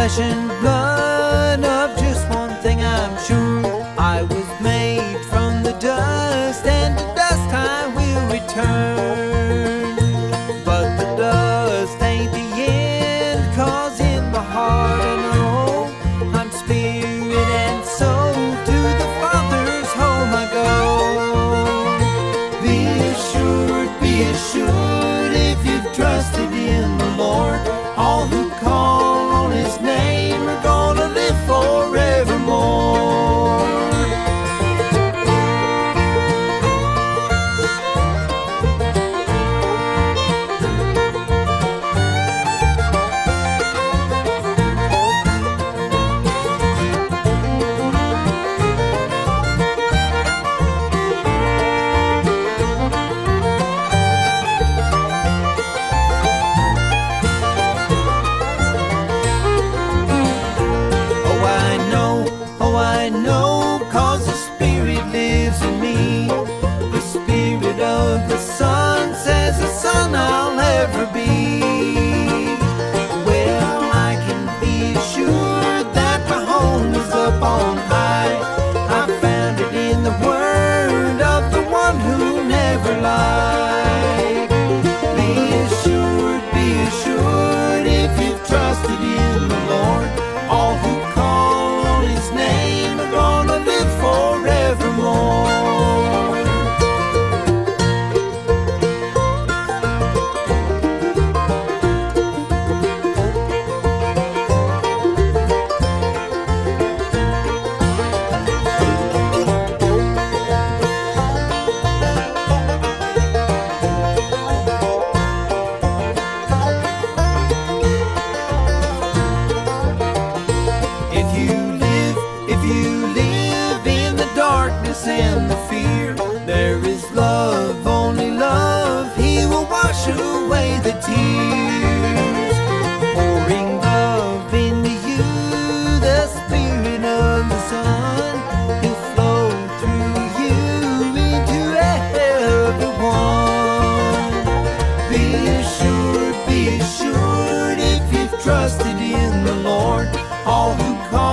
flesh and blood. Of just one thing I'm sure, I was made from the dust, and to dust I will return. But the dust ain't the end, 'cause in my heart I know I'm spirit and soul. To the Father's home I go. Be assured, if you've trusted in the Lord, all who call on His name are gonna live forevermore. I know, 'cause the Spirit lives in me. The Spirit of the Son says the Son I'll ever be. Well, I can be assured that my home is up on high. I found it in the Word of the one who never lied. Be assured, if you've trusted in the Lord, all who call on His name are gonna live forevermore. And the fear, there is love, only love. He will wash away the tears, pouring love into you. The Spirit of the Son, He'll flow through you into everyone. Be assured, if you've trusted in the Lord, all who call